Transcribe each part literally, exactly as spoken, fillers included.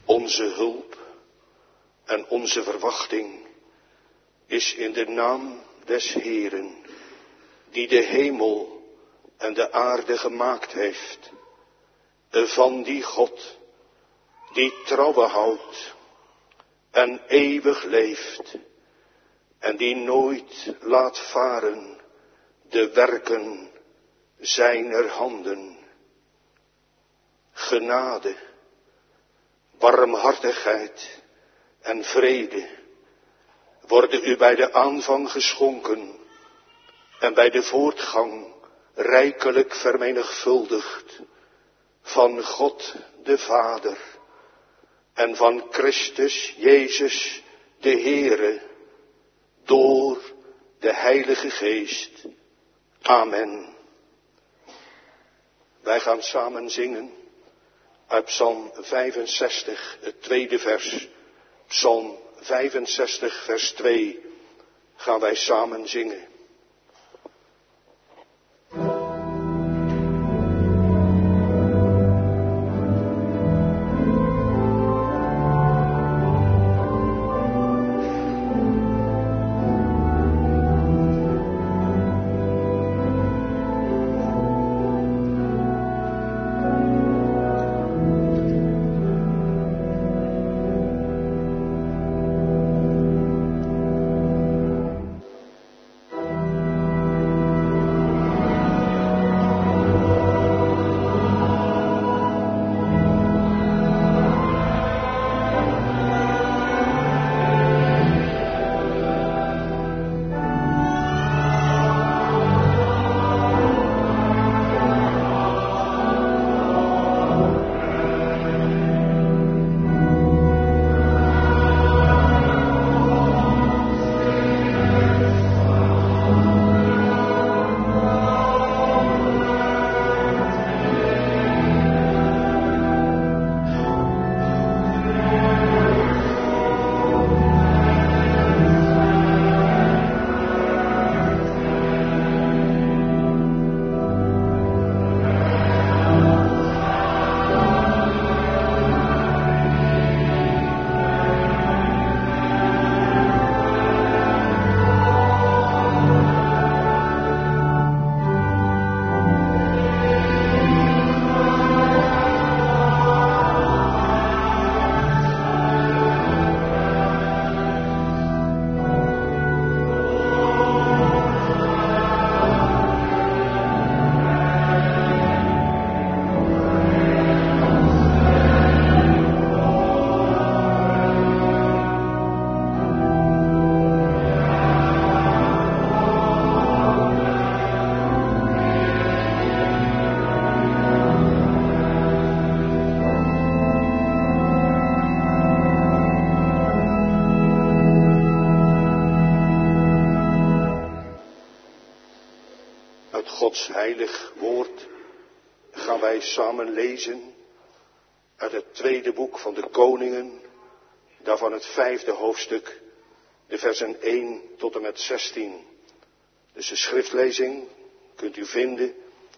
Onze hulp en onze verwachting is in de naam des Heeren, die de hemel en de aarde gemaakt heeft, van die God die trouwe houdt en eeuwig leeft en die nooit laat varen de werken zijner handen. Genade, barmhartigheid en vrede worden u bij de aanvang geschonken en bij de voortgang rijkelijk vermenigvuldigd van God de Vader en van Christus Jezus de Heere door de Heilige Geest. Amen. Wij gaan samen zingen uit Psalm vijfenzestig, het tweede vers. Psalm vijfenzestig, vers twee, gaan wij samen zingen. Gods heilig woord gaan wij samen lezen uit het tweede boek van de Koningen, daarvan het vijfde hoofdstuk, de versen één tot en met zestien. Dus de schriftlezing kunt u vinden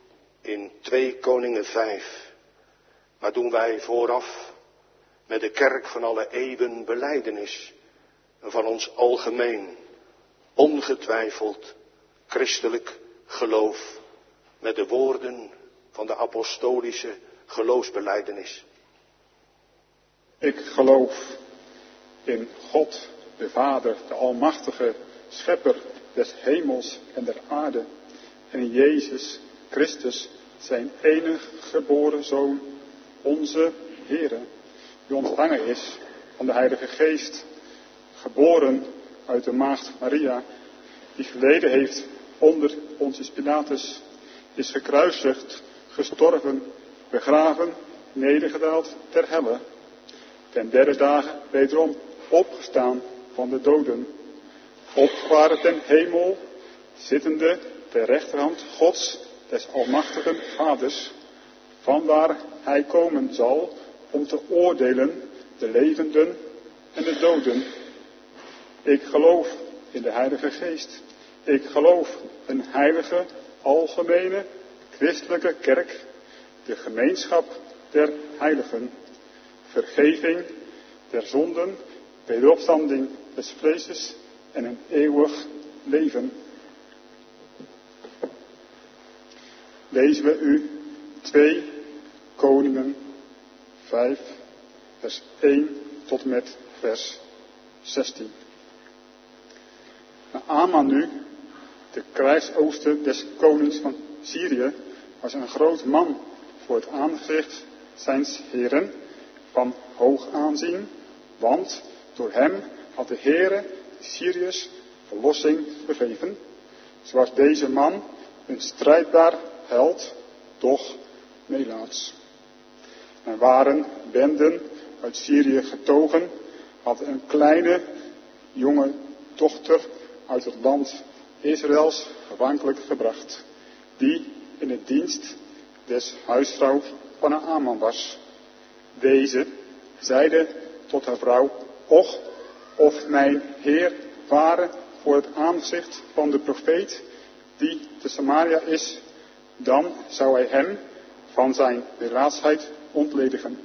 in twee Koningen vijf. Maar doen wij vooraf met de kerk van alle eeuwen belijdenis van ons algemeen, ongetwijfeld christelijk geloof met de woorden van de apostolische geloofsbelijdenis. Ik geloof in God, de Vader, de Almachtige, Schepper des hemels en der aarde, en in Jezus Christus, zijn enig geboren Zoon, onze Heere, die ontvangen is van de Heilige Geest, geboren uit de maagd Maria, die geleden heeft onder Pontius Pilatus, is gekruisigd, gestorven, begraven, nedergedaald ter helle, ten derde dagen wederom opgestaan van de doden, opgevaren ten hemel, zittende ter rechterhand Gods, des almachtigen Vaders, vanwaar hij komen zal om te oordelen de levenden en de doden. Ik geloof in de Heilige Geest. Ik geloof een heilige, algemene, christelijke kerk, de gemeenschap der heiligen, vergeving der zonden, wederopstanding des vleeses en een eeuwig leven. Lezen we u twee Koningen vijf, vers één tot met vers zestien. Naaman nu, de krijgsooster des konings van Syrië, was een groot man voor het aangezicht zijns heren, van hoog aanzien, want door hem had de Heere de Syriërs verlossing gegeven. Zo was deze man een strijdbaar held, doch melaats. Er waren benden uit Syrië getogen, had een kleine jonge dochter uit het land Israëls gevankelijk gebracht, die in het dienst des huisvrouw van Naaman was. Deze zeide tot haar vrouw: Och, of mijn heer ware voor het aangezicht van de profeet die te Samaria is, dan zou hij hem van zijn belaatsheid ontledigen.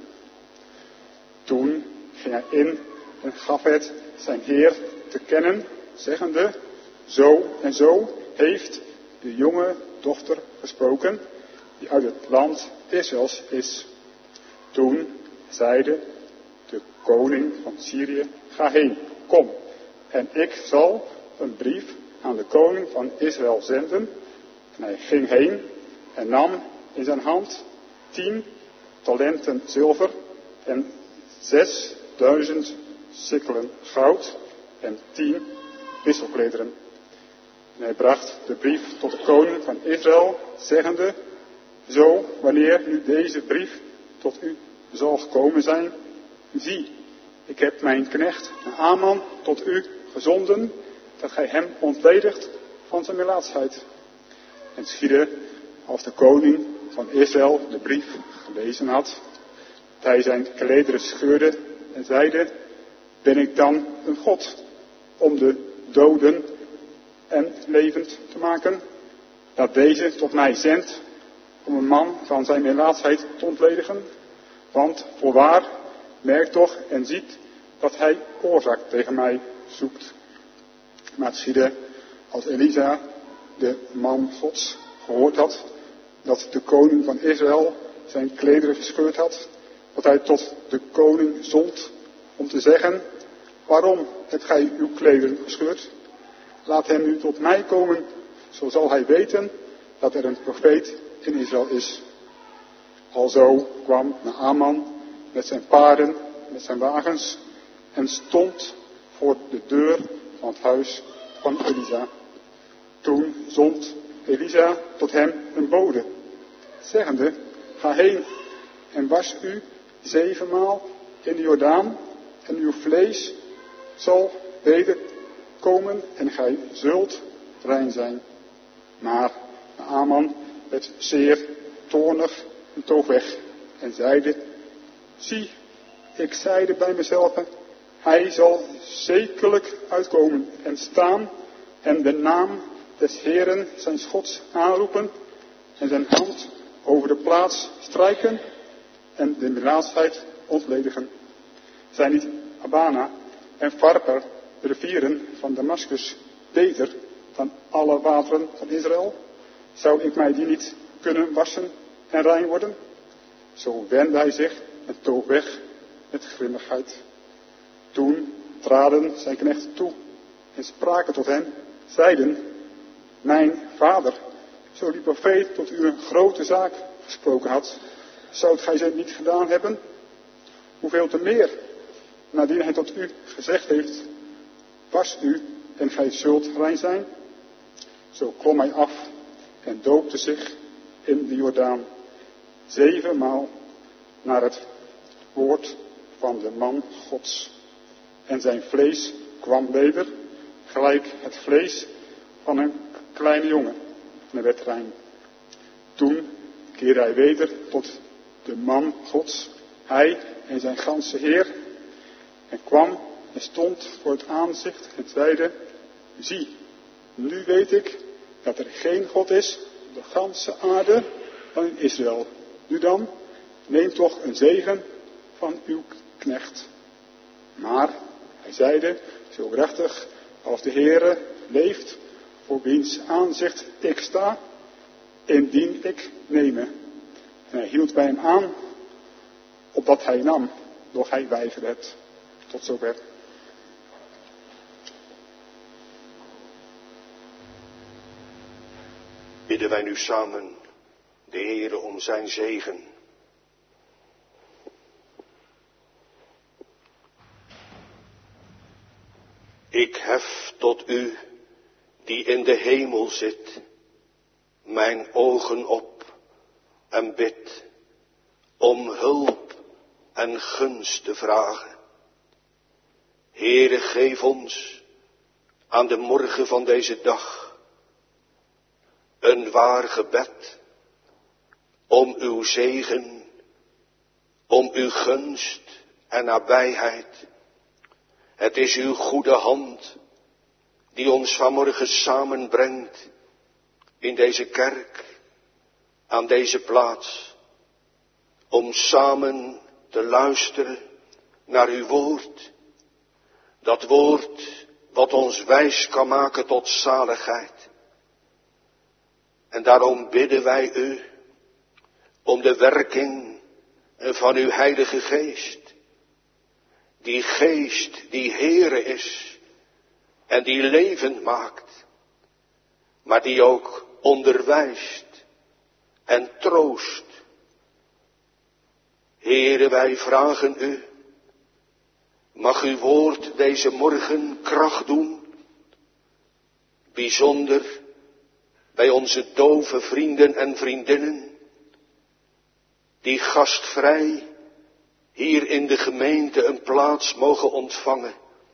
Toen ging hij in en gaf het zijn heer te kennen, zeggende: Zo en zo heeft de jonge dochter gesproken, die uit het land Israëls is. Toen zeide de koning van Syrië: Ga heen, kom, en ik zal een brief aan de koning van Israël zenden. En hij ging heen en nam in zijn hand tien talenten zilver en zesduizend sikkelen goud en tien wisselklederen. En hij bracht de brief tot de koning van Israël, zeggende: Zo, wanneer nu deze brief tot u zal gekomen zijn, zie, ik heb mijn knecht Naaman tot u gezonden, dat gij hem ontledigt van zijn melaatsheid. En schiedde, als de koning van Israël de brief gelezen had, dat hij zijn klederen scheurde en zeide: Ben ik dan een God om de doden en levend te maken, dat deze tot mij zendt om een man van zijn melaatsheid te ontledigen? Want voorwaar, merk toch en ziet dat hij oorzaak tegen mij zoekt. Maar het schiedde, als Elisa, de man Gods, gehoord had dat de koning van Israël zijn klederen gescheurd had, dat hij tot de koning zond om te zeggen: Waarom hebt gij uw klederen gescheurd? Laat hem nu tot mij komen, zo zal hij weten dat er een profeet in Israël is. Alzo kwam Naaman met zijn paarden, met zijn wagens, en stond voor de deur van het huis van Elisa. Toen zond Elisa tot hem een bode, zeggende: Ga heen en was u zevenmaal in de Jordaan, en uw vlees zal wederkomen en gij zult rein zijn. Maar Naaman werd zeer toornig en toog weg en zeide: Zie, ik zeide bij mezelf, hij zal zekerlijk uitkomen en staan en de naam des Heeren zijn Gods aanroepen en zijn hand over de plaats strijken en de melaatsheid ontledigen. Zijn niet Abana en Farper, de rivieren van Damascus, beter dan alle wateren van Israël? Zou ik mij die niet kunnen wassen en rein worden? Zo wendde hij zich en toog weg met grimmigheid. Toen traden zijn knechten toe en spraken tot hem, zeiden: Mijn vader, zo die profeet tot u een grote zaak gesproken had, zoudt gij ze niet gedaan hebben? Hoeveel te meer, naardien hij tot u gezegd heeft: Was u en gij zult rein zijn? Zo klom hij af en doopte zich in de Jordaan, zevenmaal naar het woord van de man Gods. En zijn vlees kwam weder, gelijk het vlees van een kleine jongen, en hij werd rein. Toen keerde hij weder tot de man Gods, hij en zijn ganse heer, en kwam en stond voor het aanzicht en zeide: Zie, nu weet ik dat er geen God is op de ganse aarde dan in Israël. Nu dan, neem toch een zegen van uw knecht. Maar, hij zeide, zo rechtig als de Heere leeft, voor wiens aanzicht ik sta, indien ik neme. En hij hield bij hem aan, opdat hij nam, doch hij weigerde het. Tot zover. Bidden wij nu samen de Heere om zijn zegen. Ik hef tot u, die in de hemel zit, mijn ogen op en bid om hulp en gunst te vragen. Heere, geef ons aan de morgen van deze dag een waar gebed om uw zegen, om uw gunst en nabijheid. Het is uw goede hand die ons vanmorgen samenbrengt in deze kerk, aan deze plaats, om samen te luisteren naar uw woord. Dat woord wat ons wijs kan maken tot zaligheid. En daarom bidden wij u om de werking van uw Heilige Geest. Die Geest die Heere is en die levend maakt, maar die ook onderwijst en troost. Heere, wij vragen u, mag uw woord deze morgen kracht doen, bijzonder bij onze dove vrienden en vriendinnen, die gastvrij hier in de gemeente een plaats mogen ontvangen.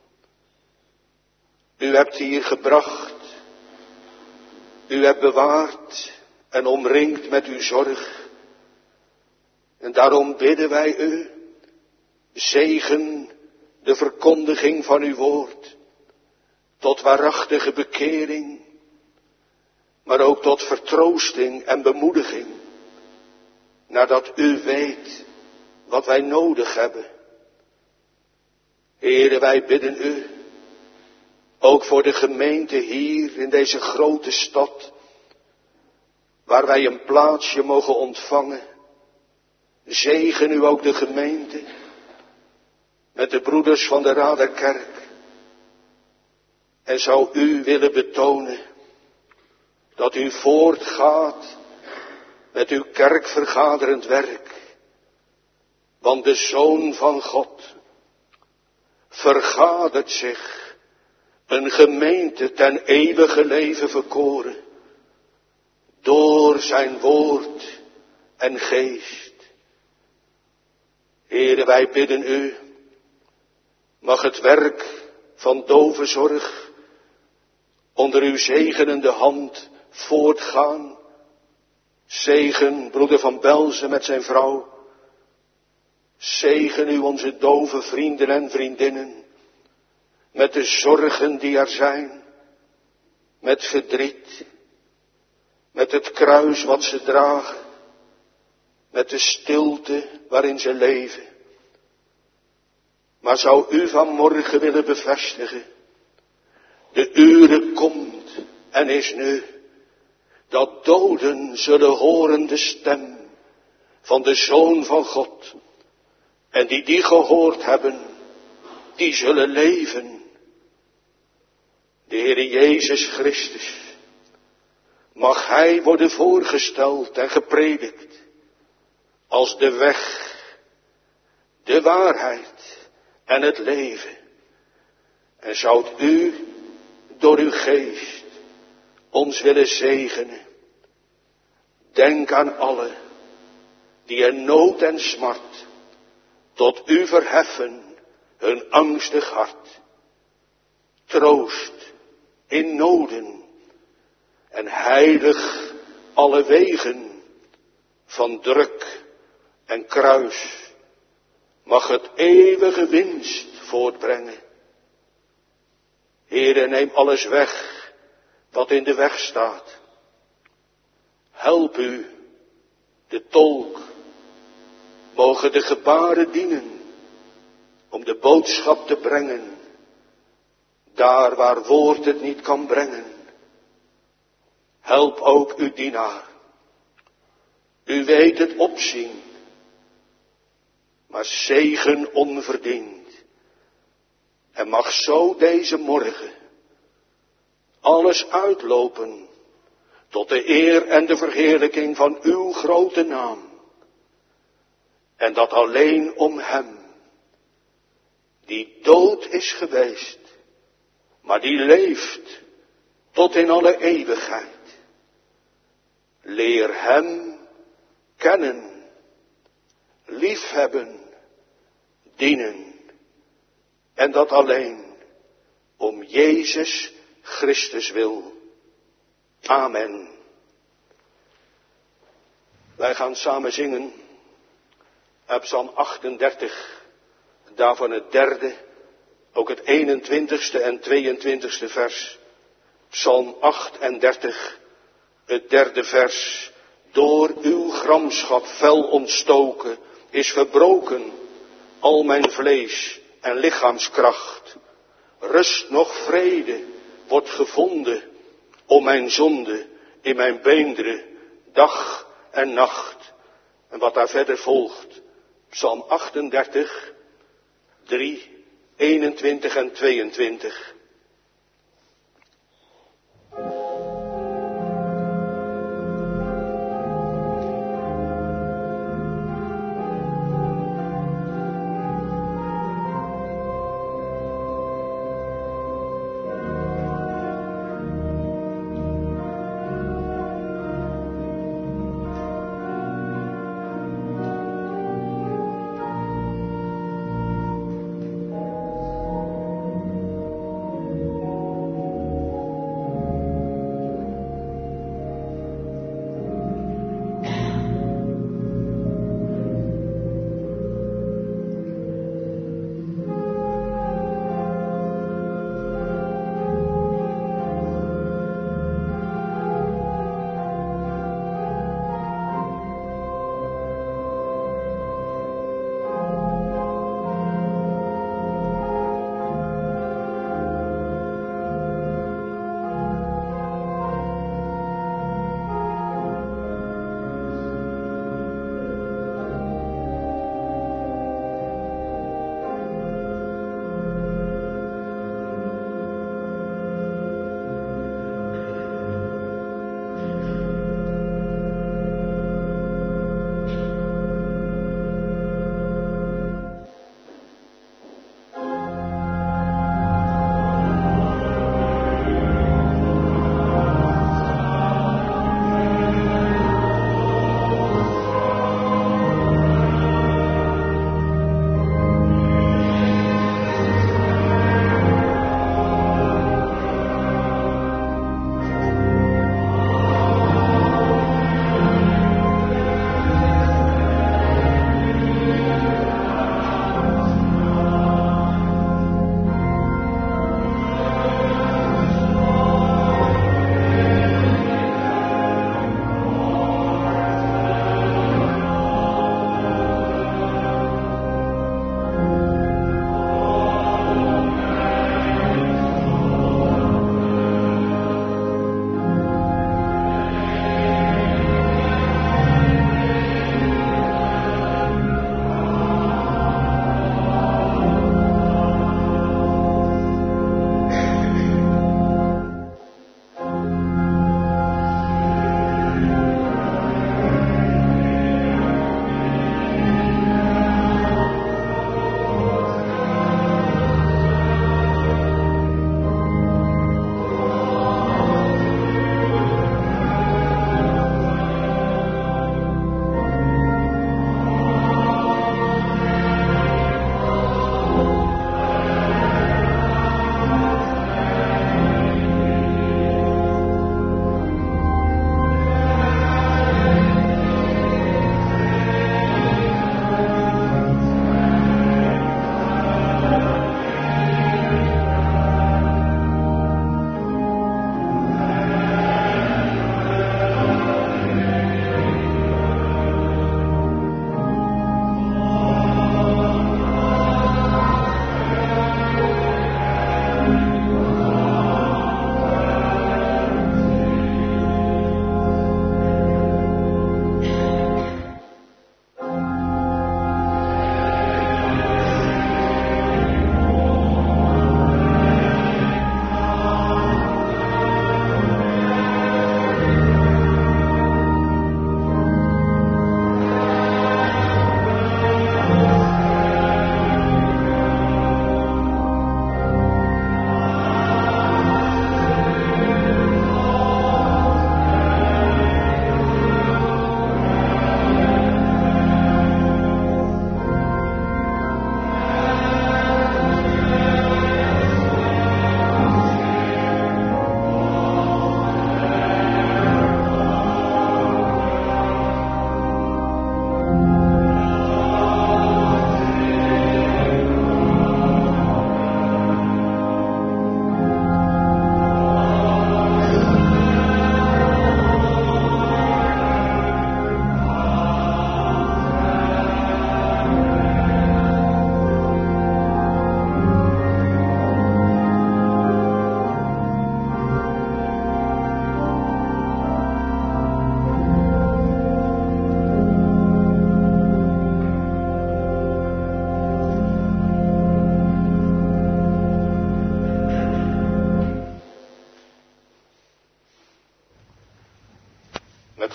U hebt hier gebracht, u hebt bewaard en omringd met uw zorg. En daarom bidden wij u, zegen de verkondiging van uw woord, tot waarachtige bekering, maar ook tot vertroosting en bemoediging, nadat u weet wat wij nodig hebben. Heere, wij bidden u, ook voor de gemeente hier in deze grote stad, waar wij een plaatsje mogen ontvangen. Zegen u ook de gemeente, met de broeders van de Raderkerk. En zou u willen betonen, dat u voortgaat met uw kerkvergaderend werk. Want de Zoon van God vergadert zich een gemeente ten eeuwige leven verkoren door zijn woord en geest. Heere, wij bidden u, mag het werk van dovenzorg onder uw zegenende hand voortgaan. Zegen broeder Van Belzen met zijn vrouw. Zegen u onze dove vrienden en vriendinnen, met de zorgen die er zijn, met verdriet, met het kruis wat ze dragen, met de stilte waarin ze leven. Maar zou u vanmorgen willen bevestigen, de uren komt en is nu, dat doden zullen horen de stem van de Zoon van God. En die die gehoord hebben, die zullen leven. De Heere Jezus Christus, mag Hij worden voorgesteld en gepredikt als de weg, de waarheid en het leven. En zoudt u door uw geest ons willen zegenen. Denk aan allen die in nood en smart tot u verheffen hun angstig hart. Troost in noden en heilig alle wegen van druk en kruis. Mag het eeuwige winst voortbrengen. Heere, neem alles weg wat in de weg staat. Help u, de tolk, mogen de gebaren dienen om om de boodschap te brengen, daar waar woord het niet kan brengen. Help ook uw dienaar. U weet het opzien, maar zegen onverdiend. En mag zo deze morgen alles uitlopen tot de eer en de verheerlijking van uw grote naam. En dat alleen om hem, die dood is geweest, maar die leeft tot in alle eeuwigheid. Leer hem kennen, liefhebben, dienen. En dat alleen om Jezus Christus wil. Amen. Wij gaan samen zingen uit Psalm achtendertig, daarvan het derde, ook het eenentwintigste en tweeëntwintigste vers. Psalm achtendertig, het derde vers. Door uw gramschap fel ontstoken is verbroken al mijn vlees en lichaamskracht. Rust nog vrede wordt gevonden om mijn zonde in mijn beenderen, dag en nacht. En wat daar verder volgt, Psalm achtendertig, drie, eenentwintig en tweeëntwintig.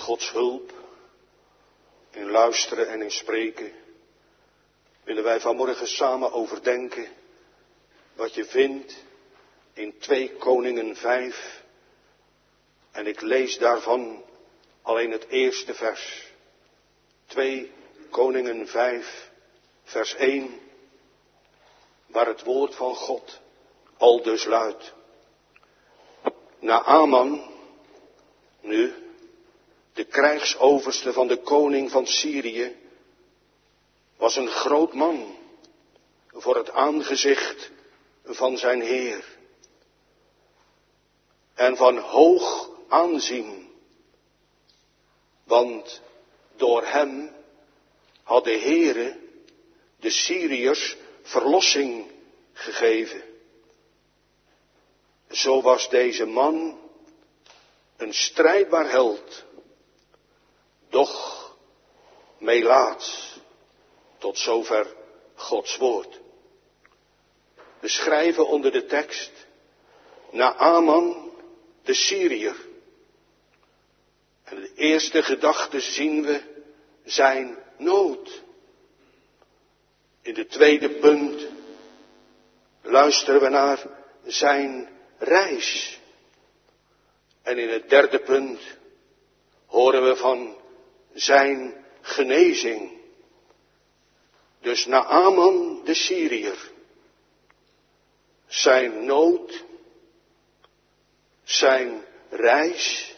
Gods hulp, in luisteren en in spreken, willen wij vanmorgen samen overdenken wat je vindt in twee Koningen vijf. En ik lees daarvan alleen het eerste vers. twee Koningen vijf, vers één, waar het woord van God aldus luidt. Naaman, nu, de krijgsoverste van de koning van Syrië, was een groot man voor het aangezicht van zijn Heer. En van hoog aanzien, want door hem had de Heere de Syriërs verlossing gegeven. Zo was deze man een strijdbaar held, doch melaats. Tot zover Gods woord. We schrijven onder de tekst Naaman de Syriër. En de eerste gedachte zien we zijn nood. In de tweede punt luisteren we naar zijn reis. En in het derde punt horen we van zijn genezing. Dus Naaman de Syriër, zijn nood, zijn reis,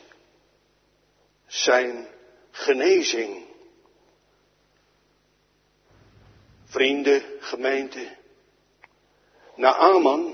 zijn genezing. Vrienden, gemeente, Naaman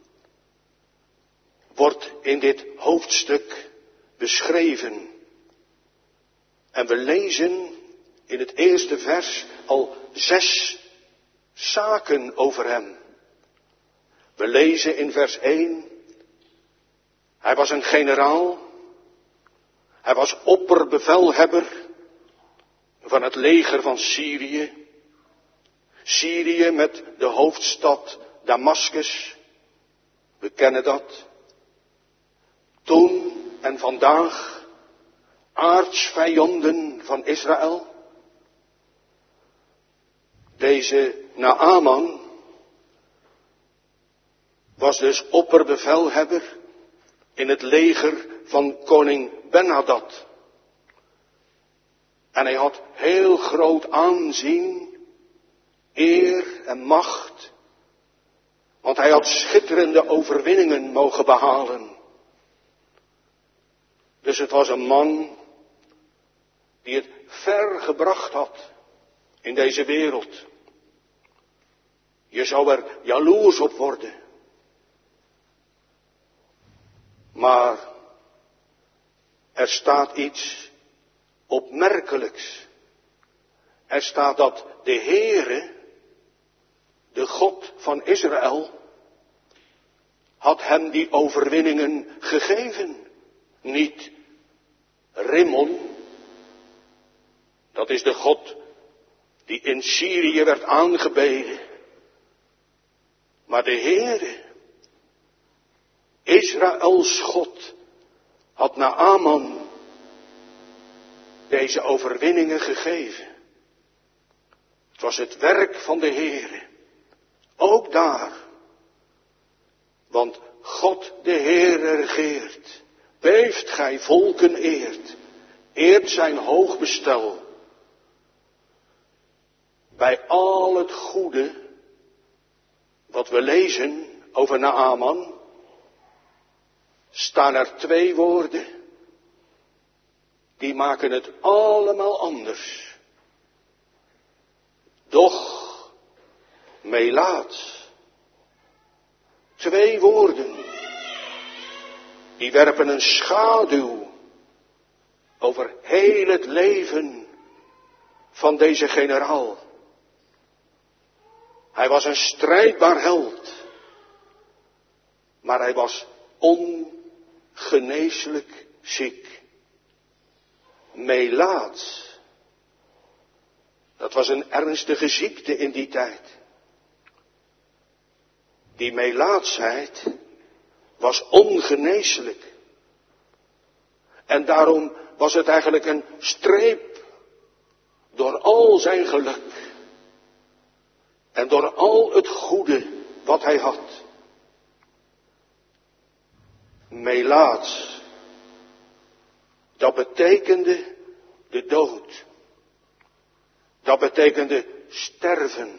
wordt in dit hoofdstuk beschreven. En we lezen in het eerste vers al zes zaken over hem. We lezen in vers één. Hij was een generaal. Hij was opperbevelhebber van het leger van Syrië. Syrië met de hoofdstad Damascus. We kennen dat. Toen en vandaag aartsvijanden van Israël. Deze Naaman was dus opperbevelhebber in het leger van koning Ben-Hadad. En hij had heel groot aanzien, eer en macht, want hij had schitterende overwinningen mogen behalen. Dus het was een man die het ver gebracht had in deze wereld. Je zou er jaloers op worden. Maar er staat iets opmerkelijks. Er staat dat de Heere, de God van Israël, had hem die overwinningen gegeven. Niet Rimmon, dat is de God die in Syrië werd aangebeden. Maar de Heere, Israëls God, had Naaman deze overwinningen gegeven. Het was het werk van de Heere. Ook daar. Want God de Heere regeert. Beeft gij volken eert. Eert zijn hoog bestel. Bij al het goede wat we lezen over Naaman, staan er twee woorden, die maken het allemaal anders. Doch, melaats. Twee woorden, die werpen een schaduw over heel het leven van deze generaal. Hij was een strijdbaar held, maar hij was ongeneeslijk ziek. Melaats. Dat was een ernstige ziekte in die tijd. Die melaatsheid was ongeneeslijk. En daarom was het eigenlijk een streep door al zijn geluk en door al het goede wat hij had. Melaats, dat betekende de dood. Dat betekende sterven,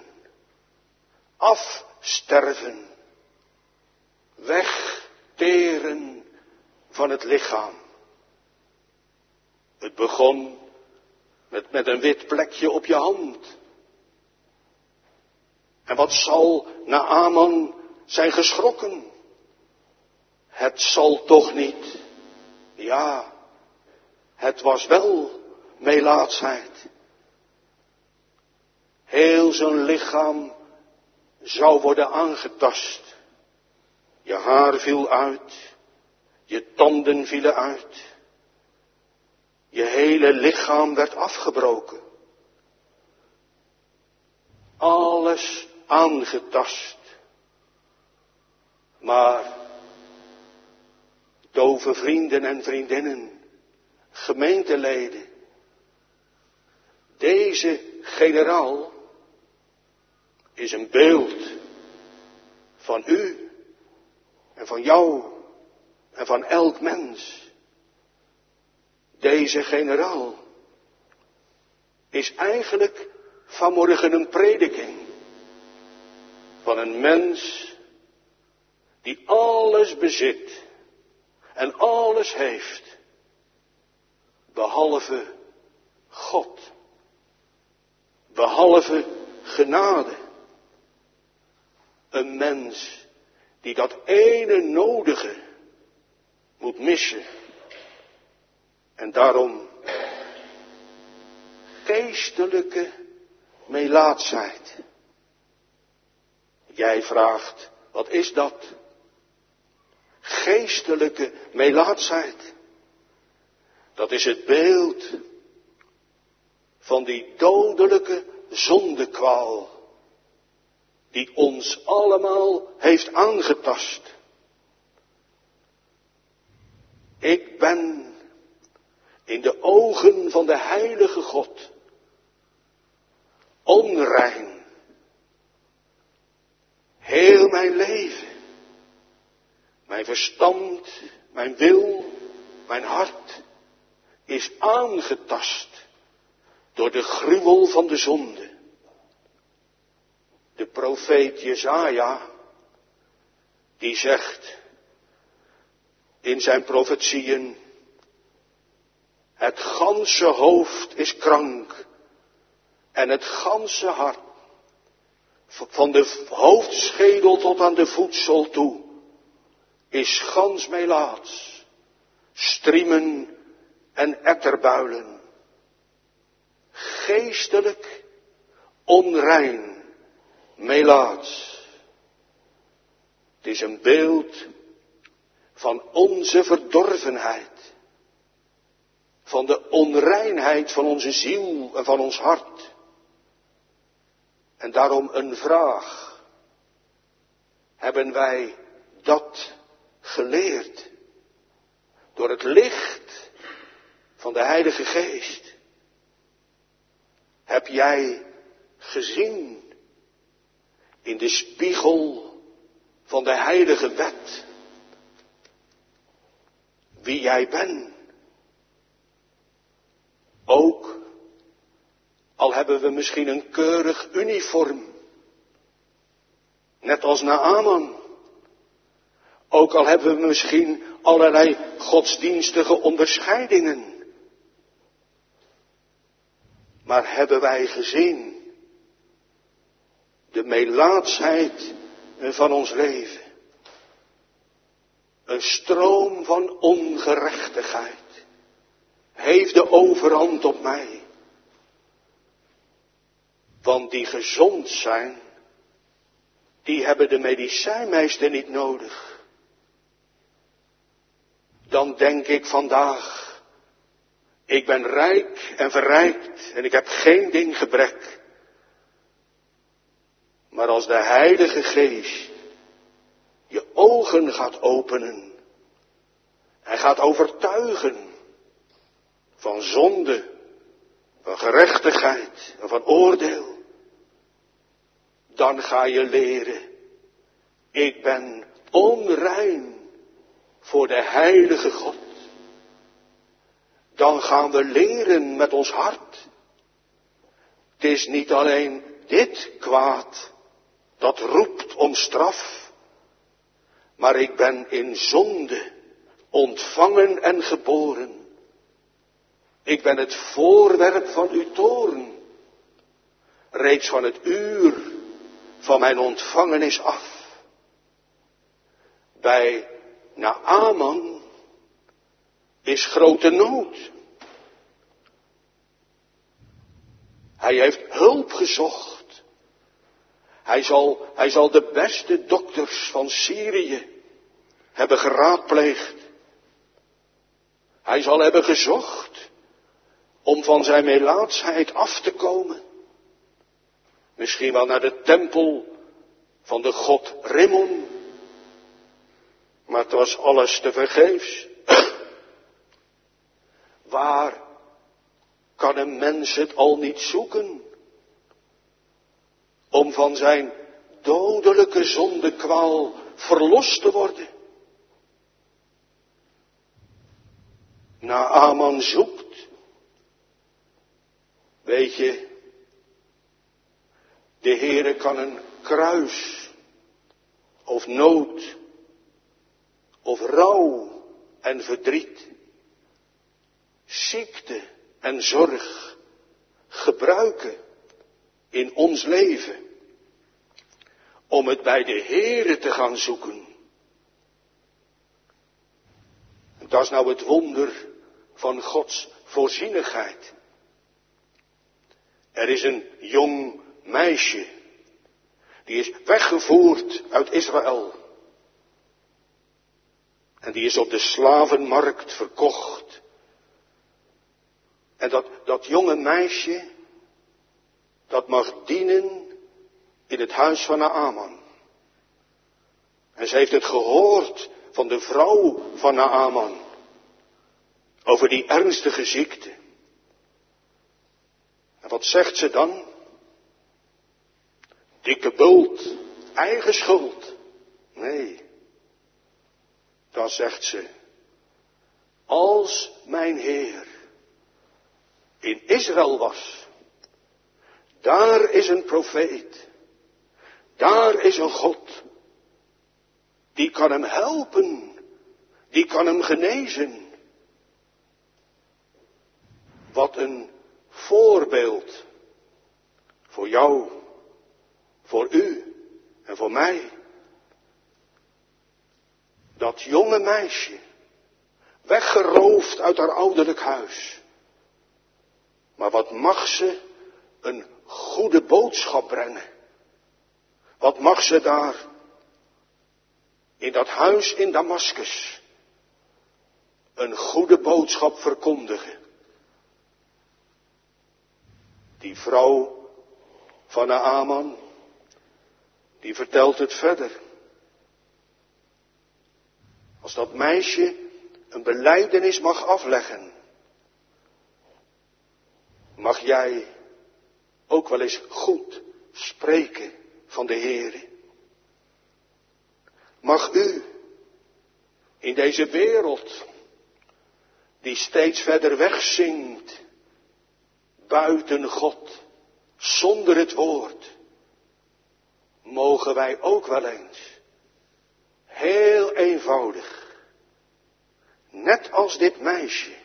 afsterven, wegteren van het lichaam. Het begon met, met een wit plekje op je hand. En wat zal Naaman zijn geschrokken? Het zal toch niet. Ja, het was wel melaatsheid. Heel zijn lichaam zou worden aangetast. Je haar viel uit, je tanden vielen uit. Je hele lichaam werd afgebroken. Alles aangetast. Maar dove vrienden en vriendinnen, gemeenteleden, deze generaal is een beeld van u en van jou en van elk mens. Deze generaal is eigenlijk vanmorgen een prediking van een mens die alles bezit en alles heeft, behalve God, behalve genade. Een mens die dat ene nodige moet missen. En daarom geestelijke melaatsheid. Jij vraagt, wat is dat? Geestelijke melaatsheid. Dat is het beeld van die dodelijke zondekwaal die ons allemaal heeft aangetast. Ik ben in de ogen van de heilige God onrein. Heel mijn leven, mijn verstand, mijn wil, mijn hart is aangetast door de gruwel van de zonde. De profeet Jesaja, die zegt in zijn profetieën, het ganse hoofd is krank en het ganse hart, van de hoofdschedel tot aan de voedsel toe, is gans melaats, striemen en etterbuilen. Geestelijk onrein, melaats. Het is een beeld van onze verdorvenheid. Van de onreinheid van onze ziel en van ons hart. En daarom een vraag. Hebben wij dat geleerd? Door het licht van de Heilige Geest. Heb jij gezien in de spiegel van de Heilige Wet wie jij bent? Ook al hebben we misschien een keurig uniform, net als Naaman. Ook al hebben we misschien allerlei godsdienstige onderscheidingen. Maar hebben wij gezien de melaatsheid van ons leven? Een stroom van ongerechtigheid heeft de overhand op mij. Want die gezond zijn, die hebben de medicijnmeester niet nodig. Dan denk ik vandaag, ik ben rijk en verrijkt en ik heb geen ding gebrek. Maar als de Heilige Geest je ogen gaat openen en gaat overtuigen van zonde, van gerechtigheid en van oordeel, dan ga je leren, ik ben onrein voor de heilige God. Dan gaan we leren met ons hart. Het is niet alleen dit kwaad dat roept om straf, maar ik ben in zonde ontvangen en geboren. Ik ben het voorwerp van uw toorn, reeds van het uur van mijn ontvangenis af. Bij Naaman is grote nood. Hij heeft hulp gezocht. Hij zal, hij zal de beste dokters van Syrië hebben geraadpleegd. Hij zal hebben gezocht om van zijn melaatsheid af te komen. Misschien wel naar de tempel van de god Rimmon. Maar het was alles tevergeefs. Waar kan een mens het al niet zoeken om van zijn dodelijke zondekwaal verlost te worden? Naaman zoekt. Weet je, de Heere kan een kruis of nood of rouw en verdriet, ziekte en zorg gebruiken in ons leven om het bij de Heere te gaan zoeken. Dat is nou het wonder van Gods voorzienigheid. Er is een jong meisje, die is weggevoerd uit Israël. En die is op de slavenmarkt verkocht. En dat, dat jonge meisje, dat mag dienen in het huis van Naaman. En ze heeft het gehoord van de vrouw van Naaman. Over die ernstige ziekte. En wat zegt ze dan? Dikke bult, eigen schuld. Nee. Dan zegt ze, als mijn Heer in Israël was, daar is een profeet, daar is een God, die kan hem helpen, die kan hem genezen. Wat een voorbeeld voor jou, voor u en voor mij. Dat jonge meisje, weggeroofd uit haar ouderlijk huis. Maar wat mag ze een goede boodschap brengen? Wat mag ze daar in dat huis in Damaskus een goede boodschap verkondigen? Die vrouw van Naaman, die vertelt het verder. Als dat meisje een belijdenis mag afleggen, mag jij ook wel eens goed spreken van de Heere. Mag u in deze wereld, die steeds verder wegzinkt, buiten God, zonder het woord, mogen wij ook wel eens, heel eenvoudig, net als dit meisje,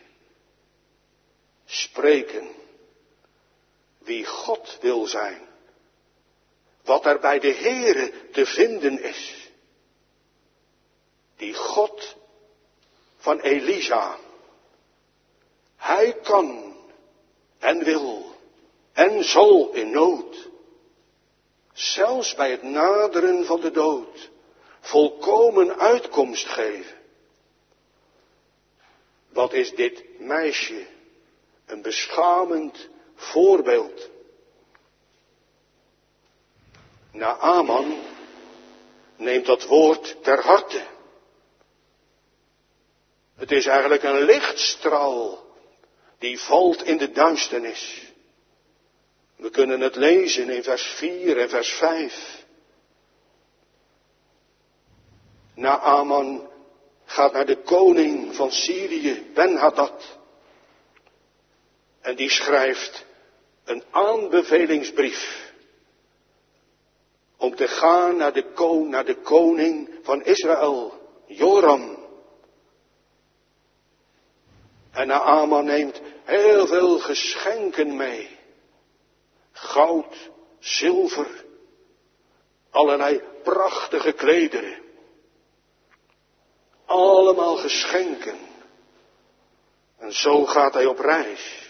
spreken wie God wil zijn, wat er bij de Heere te vinden is. Die God van Elisa, hij kan en wil en zal in nood, zelfs bij het naderen van de dood, volkomen uitkomst geven. Wat is dit meisje een beschamend voorbeeld. Naaman neemt dat woord ter harte. Het is eigenlijk een lichtstraal die valt in de duisternis. We kunnen het lezen in vers vier en vers vijf. Naaman gaat naar de koning van Syrië, Ben-Hadad. En die schrijft een aanbevelingsbrief om te gaan naar de, ko- naar de koning van Israël, Joram. En Naaman neemt heel veel geschenken mee. Goud, zilver, allerlei prachtige klederen. Allemaal geschenken. En zo gaat hij op reis.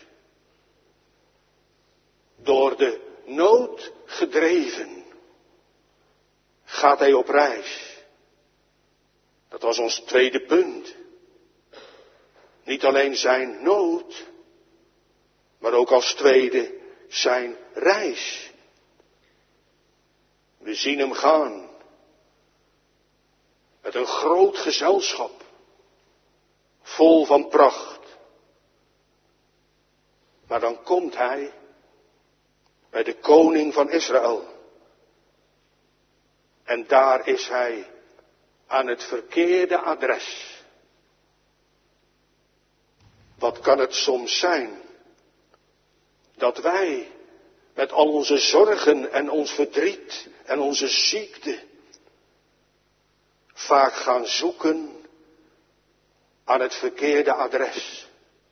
Door de nood gedreven gaat hij op reis. Dat was ons tweede punt. Niet alleen zijn nood, maar ook als tweede zijn reis. We zien hem gaan met een groot gezelschap, vol van pracht. Maar dan komt hij bij de koning van Israël. En daar is hij aan het verkeerde adres. Wat kan het soms zijn dat wij met al onze zorgen en ons verdriet en onze ziekte vaak gaan zoeken aan het verkeerde adres.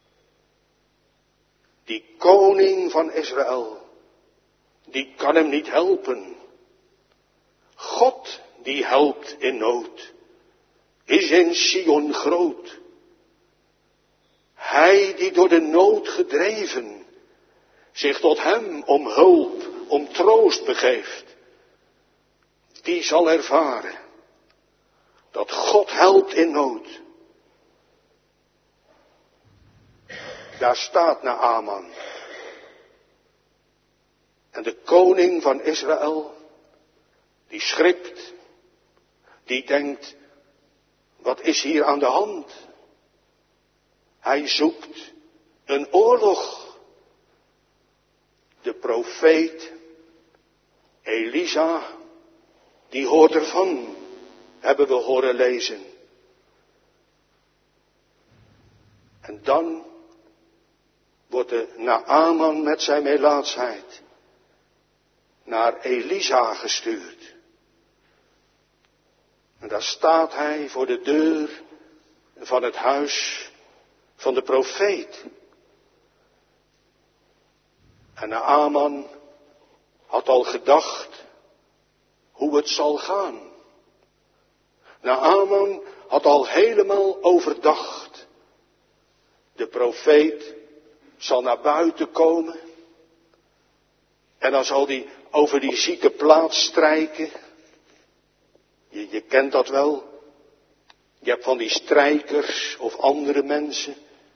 Die koning van Israël, die kan hem niet helpen. God die helpt in nood, is in Sion groot. Hij die door de nood gedreven zich tot hem om hulp, om troost begeeft, die zal ervaren dat God helpt in nood. Daar staat Naaman. En de koning van Israël, die schrikt, die denkt, wat is hier aan de hand? Hij zoekt een oorlog. De profeet Elisa, die hoort ervan, hebben we horen lezen. En dan wordt de Naaman met zijn melaatsheid naar Elisa gestuurd. En daar staat hij voor de deur van het huis van de profeet. En Naaman had al gedacht hoe het zal gaan. Naaman had al helemaal overdacht. De profeet zal naar buiten komen. En dan zal hij over die zieke plaats strijken. Je, je kent dat wel. Je hebt van die strijkers of andere mensen.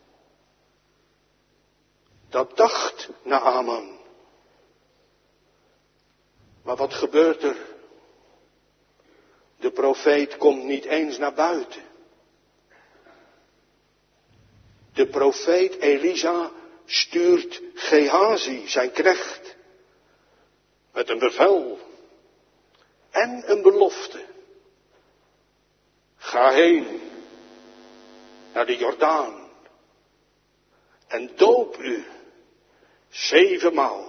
Dat dacht Naaman. Maar wat gebeurt er? De profeet komt niet eens naar buiten. De profeet Elisa stuurt Gehazi, zijn knecht, met een bevel en een belofte. Ga heen naar de Jordaan en doop u zevenmaal.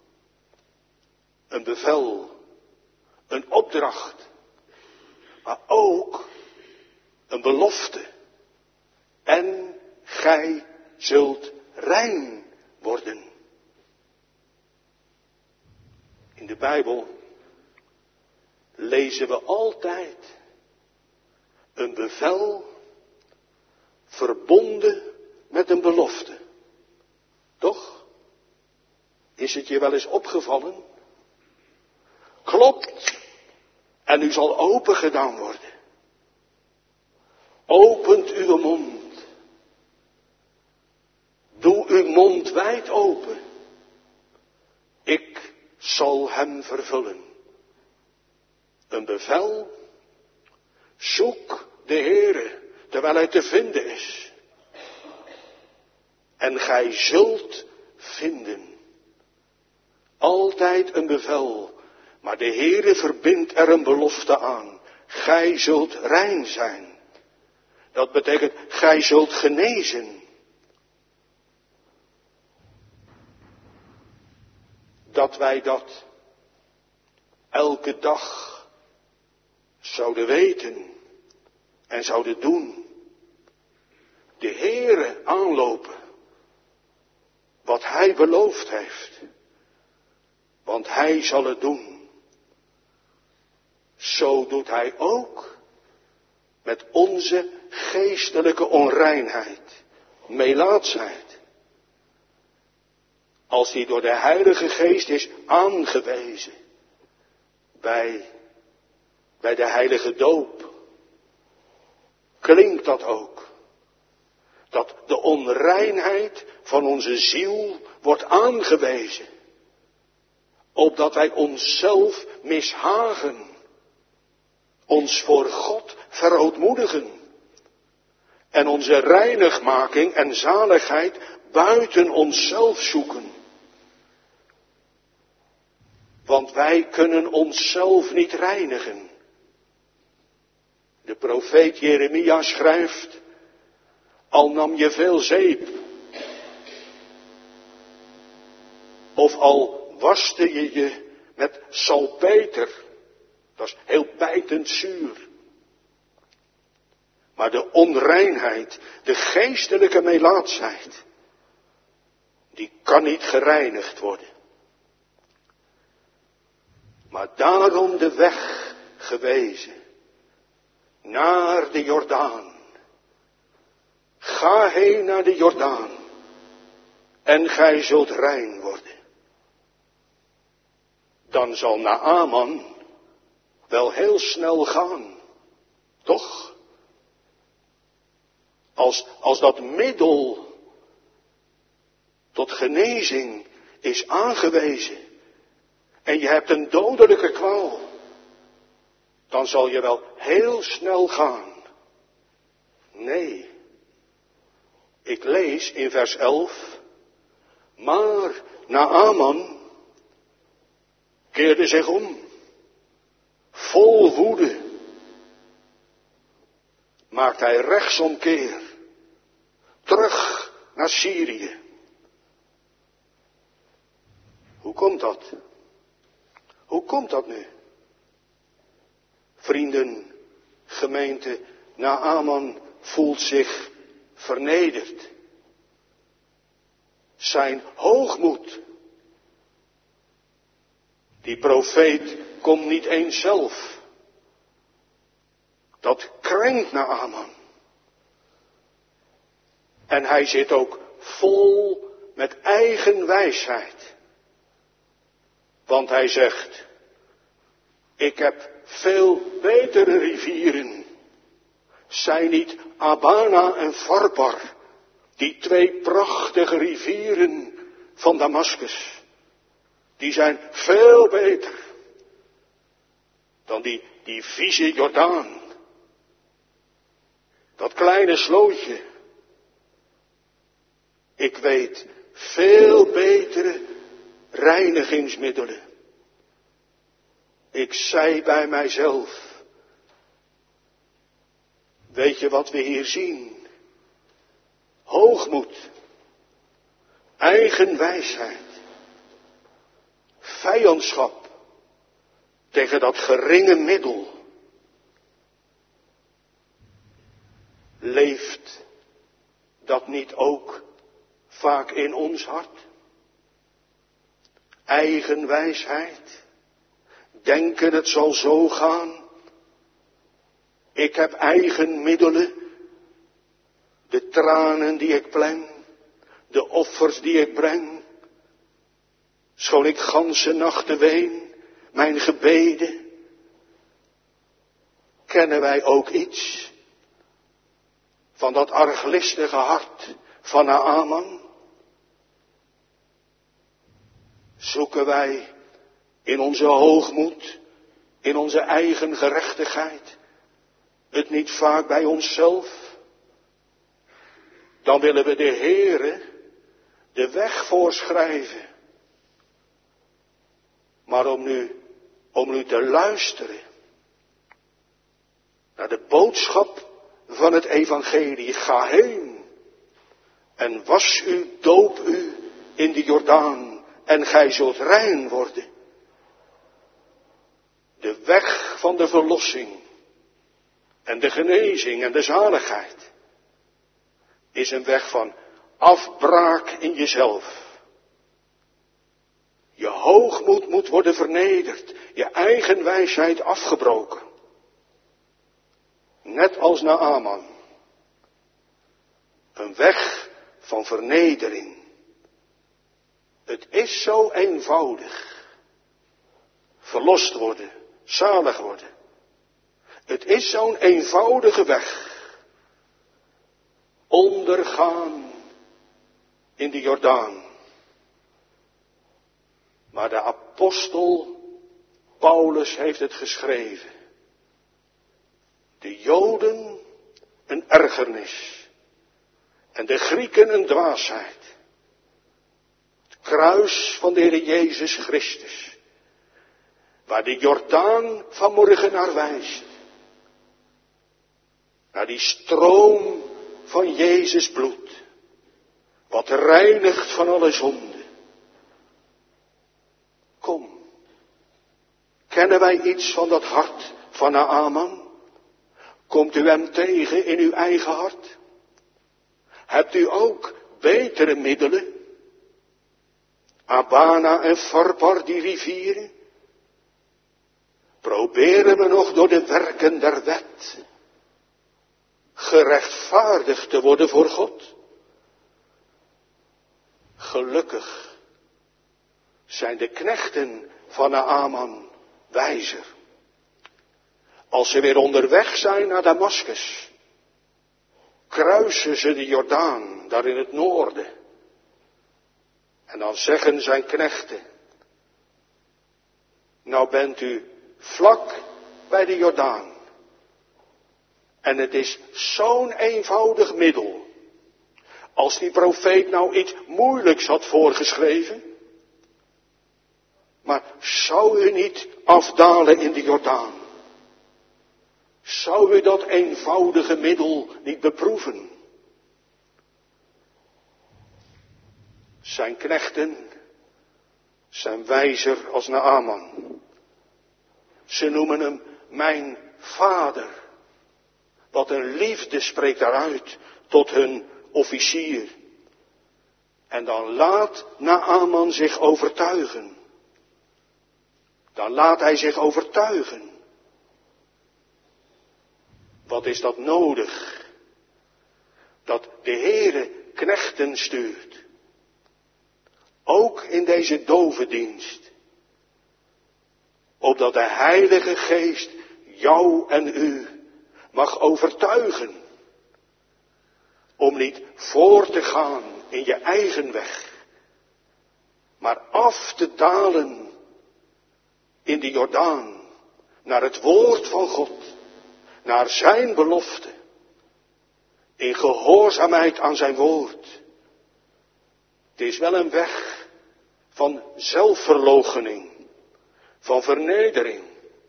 Een bevel, een opdracht, maar ook een belofte. En gij zult rein worden. In de Bijbel lezen we altijd een bevel verbonden met een belofte. Toch? Is het je wel eens opgevallen? Klopt. En u zal open gedaan worden. Opent uw mond. Doe uw mond wijd open. Ik zal hem vervullen. Een bevel. Zoek de Heere terwijl hij te vinden is. en gij zult vinden. Altijd een bevel, maar de Heere verbindt er een belofte aan. Gij zult rein zijn. Dat betekent, gij zult genezen. Dat wij dat elke dag zouden weten en zouden doen. De Heere aanlopen. Wat Hij beloofd heeft. Want Hij zal het doen. Zo doet Hij ook met onze geestelijke onreinheid, melaatsheid. Als die door de Heilige Geest is aangewezen bij, bij de heilige doop, klinkt dat ook. Dat de onreinheid van onze ziel wordt aangewezen. Opdat wij onszelf mishagen. Ons voor God verootmoedigen. En onze reinigmaking en zaligheid buiten onszelf zoeken. Want wij kunnen onszelf niet reinigen. De profeet Jeremia schrijft, al nam je veel zeep, of al waste je je met salpeter, dat is heel bijtend zuur. Maar de onreinheid, de geestelijke melaatsheid, die kan niet gereinigd worden. Maar daarom de weg gewezen naar de Jordaan. Ga heen naar de Jordaan en gij zult rein worden. Dan zal Naaman wel heel snel gaan, toch? Als, als dat middel tot genezing is aangewezen en je hebt een dodelijke kwaal, dan zal je wel heel snel gaan. Nee, ik lees in vers elf, maar Naaman keerde zich om, vol woede, maakt hij rechtsomkeer, terug naar Syrië. Hoe komt dat? Hoe komt dat nu? Vrienden, gemeente, Naaman voelt zich vernederd. Zijn hoogmoed. Die profeet komt niet eens zelf. Dat krenkt Naaman. En hij zit ook vol met eigen wijsheid. Want hij zegt, ik heb veel betere rivieren. Zijn niet Abana en Farpar, die twee prachtige rivieren van Damascus. Die zijn veel beter dan die, die vieze Jordaan. Dat kleine slootje. Ik weet veel betere reinigingsmiddelen. Ik zei bij mijzelf, weet je wat we hier zien? Hoogmoed, eigen wijsheid, vijandschap tegen dat geringe middel. Leeft dat niet ook vaak in ons hart? Eigen wijsheid, denken het zal zo gaan. Ik heb eigen middelen, de tranen die ik pleng, de offers die ik breng. Schoon ik ganse nachten ween, mijn gebeden. Kennen wij ook iets van dat arglistige hart van Naaman? Zoeken wij in onze hoogmoed, in onze eigen gerechtigheid, het niet vaak bij onszelf? Dan willen we de Heere de weg voorschrijven. Maar om nu, om nu te luisteren naar de boodschap van het evangelie. Ga heen en was u, doop u in de Jordaan en gij zult rein worden. De weg van de verlossing en de genezing en de zaligheid is een weg van afbraak in jezelf. Je hoogmoed moet worden vernederd, je eigen wijsheid afgebroken. Net als Naaman. Een weg van vernedering. Het is zo eenvoudig. Verlost worden, zalig worden. Het is zo'n eenvoudige weg. Ondergaan in de Jordaan. Maar de apostel Paulus heeft het geschreven. De Joden een ergernis. En de Grieken een dwaasheid. Het kruis van de Heer Jezus Christus. Waar de Jordaan vanmorgen naar wijst. Naar die stroom van Jezus bloed. Wat reinigt van alle zonde. Kom. Kennen wij iets van dat hart van Naaman? Komt u hem tegen in uw eigen hart? Hebt u ook betere middelen? Abana en Farpar, die rivieren? Proberen we nog door de werken der wet gerechtvaardigd te worden voor God? Gelukkig zijn de knechten van Naaman wijzer. Als ze weer onderweg zijn naar Damaskus, kruisen ze de Jordaan, daar in het noorden. En dan zeggen zijn knechten, nou bent u vlak bij de Jordaan. En het is zo'n eenvoudig middel. Als die profeet nou iets moeilijks had voorgeschreven. Maar zou u niet afdalen in de Jordaan? Zou u dat eenvoudige middel niet beproeven? Zijn knechten zijn wijzer als Naaman. Ze noemen hem mijn vader. Wat een liefde spreekt daaruit tot hun officier. En dan laat Naaman zich overtuigen. Dan laat hij zich overtuigen. Wat is dat nodig? Dat de Heere knechten stuurt. Ook in deze dovendienst. Opdat de Heilige Geest jou en u mag overtuigen. Om niet voor te gaan in je eigen weg. Maar af te dalen in de Jordaan. Naar het woord van God. Naar zijn belofte. In gehoorzaamheid aan zijn woord. Het is wel een weg van zelfverloochening. Van vernedering.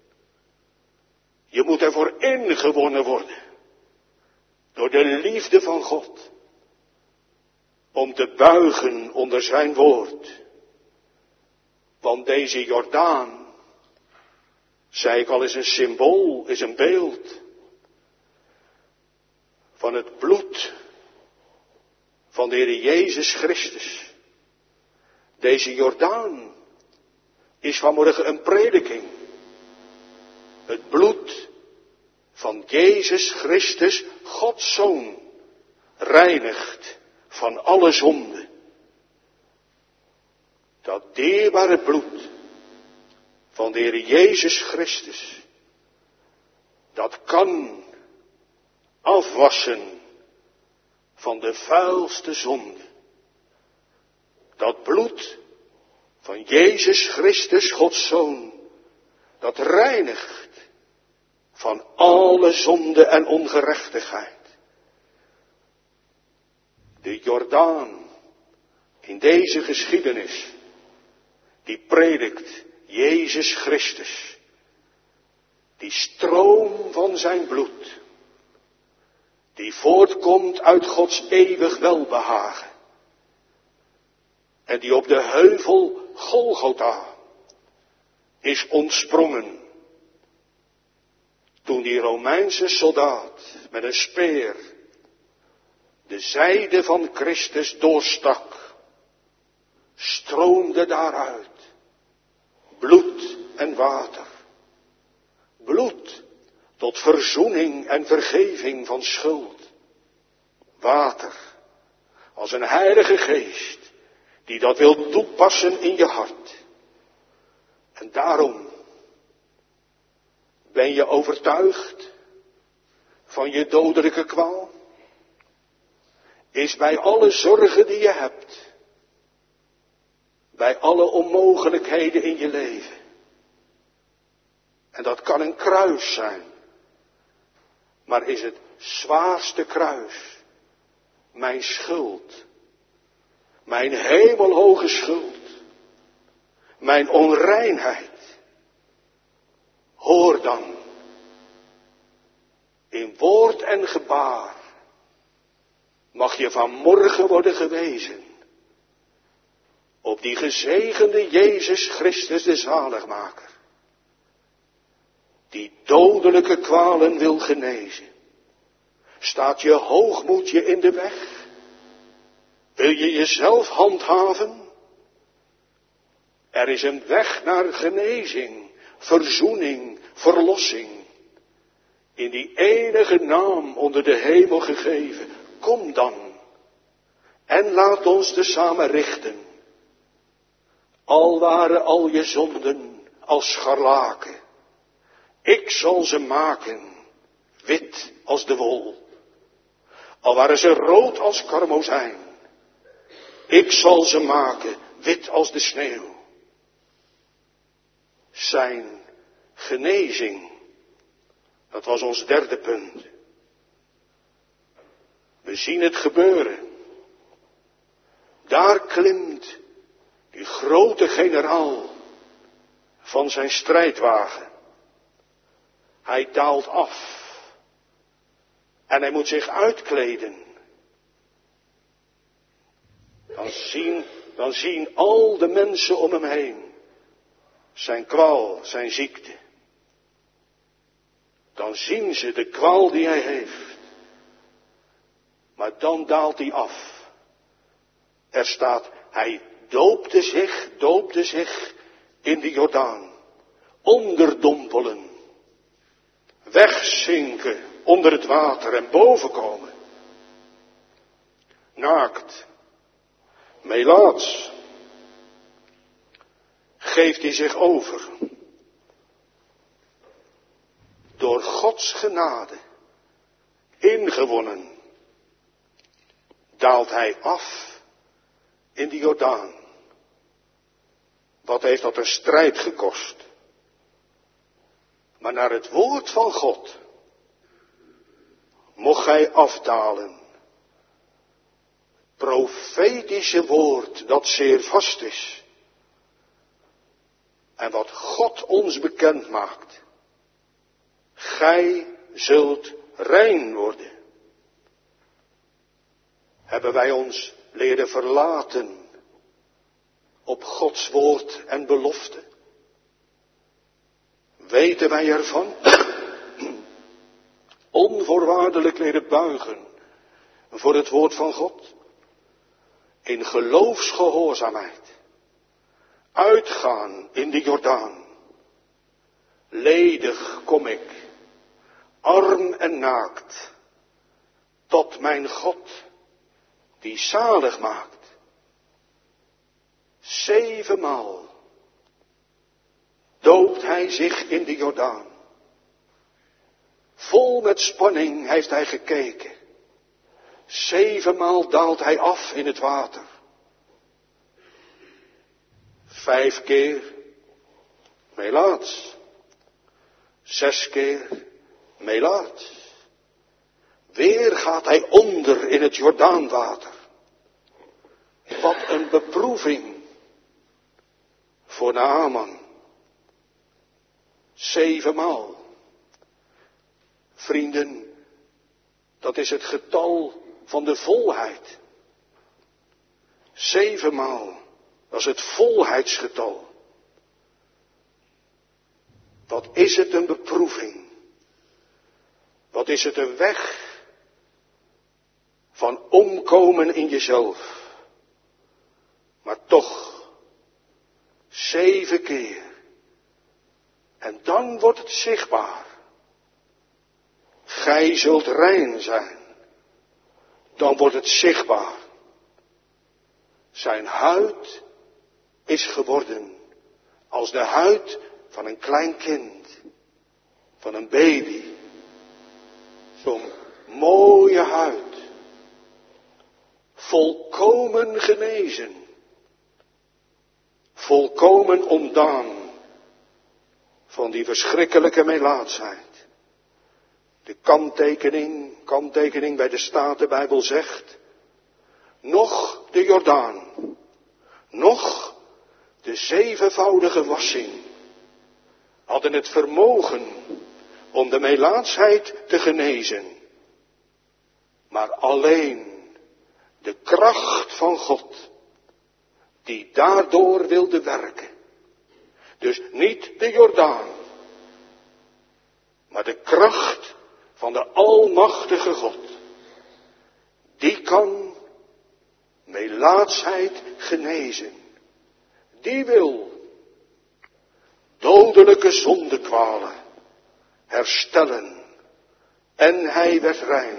Je moet ervoor ingewonnen worden. Door de liefde van God. Om te buigen onder zijn woord. Want deze Jordaan, zei ik al, is een symbool, is een beeld. Van het bloed van de Heer Jezus Christus. Deze Jordaan is vanmorgen een prediking. Het bloed van Jezus Christus, Gods Zoon, reinigt van alle zonde. Dat dierbare bloed van de Heer Jezus Christus, dat kan afwassen van de vuilste zonde. Dat bloed van Jezus Christus, Gods Zoon, dat reinigt van alle zonde en ongerechtigheid. De Jordaan In deze geschiedenis, die predikt Jezus Christus, die stroom van zijn bloed, die voortkomt uit Gods eeuwig welbehagen, en die op de heuvel Golgotha is ontsprongen, toen die Romeinse soldaat met een speer de zijde van Christus doorstak, stroomde daaruit bloed en water. Bloed tot verzoening en vergeving van schuld. Water als een heilige geest die dat wil toepassen in je hart. En daarom ben je overtuigd van je dodelijke kwaal. Is bij alle zorgen die je hebt, bij alle onmogelijkheden in je leven. En dat kan een kruis zijn. Maar is het zwaarste kruis mijn schuld, mijn hemelhoge schuld, mijn onreinheid? Hoor dan, in woord en gebaar mag je vanmorgen worden gewezen op die gezegende Jezus Christus de zaligmaker, die dodelijke kwalen wil genezen. Staat je hoogmoed je in de weg? Wil je jezelf handhaven? Er is een weg naar genezing, verzoening, verlossing, in die enige naam onder de hemel gegeven. Kom dan en laat ons tezamen richten. Al waren al je zonden als scharlaken, ik zal ze maken wit als de wol. Al waren ze rood als karmozijn, ik zal ze maken wit als de sneeuw. Zijn genezing, dat was ons derde punt. We zien het gebeuren. Daar klimt die grote generaal van zijn strijdwagen. Hij daalt af. En hij moet zich uitkleden. Dan zien, dan zien al de mensen om hem heen zijn kwaal, zijn ziekte. Dan zien ze de kwaal die hij heeft. Maar dan daalt hij af. Er staat, hij doopte zich, doopte zich in de Jordaan. Onderdompelen. Wegzinken onder het water en bovenkomen. Naakt. Melaats. Geeft hij zich over. Door Gods genade. Ingewonnen. Daalt hij af in de Jordaan. Wat heeft dat een strijd gekost? Maar naar het woord van God mocht hij afdalen. Profetische woord dat zeer vast is. En wat God ons bekend maakt. Gij zult rein worden. Hebben wij ons leren verlaten op Gods woord en belofte? Weten wij ervan? Onvoorwaardelijk leren buigen voor het woord van God. In geloofsgehoorzaamheid. Uitgaan in de Jordaan. Ledig kom ik, arm en naakt, tot mijn God, die zalig maakt. Zevenmaal doopt hij zich in de Jordaan. Vol met spanning heeft hij gekeken. Zevenmaal daalt hij af in het water. Vijf keer melaats. Zes keer melaats. Weer gaat hij onder in het Jordaanwater. Wat een beproeving voor Naaman. Zevenmaal. Vrienden, dat is het getal van de volheid. Zevenmaal, dat is het volheidsgetal. Wat is het een beproeving? Wat is het een weg van omkomen in jezelf? Maar toch, zeven keer. En dan wordt het zichtbaar. Gij zult rein zijn. Dan wordt het zichtbaar. Zijn huid is geworden als de huid van een klein kind. Van een baby. Zo'n mooie huid. Volkomen genezen. Volkomen ontdaan van die verschrikkelijke melaatsheid. De kanttekening, kanttekening bij de Statenbijbel zegt, nog de Jordaan, nog de zevenvoudige wassing hadden het vermogen om de melaatsheid te genezen. Maar alleen de kracht van God, die daardoor wilde werken. Dus niet de Jordaan, maar de kracht van de almachtige God. Die kan melaatsheid genezen. Die wil dodelijke zondekwalen herstellen. En hij werd rein.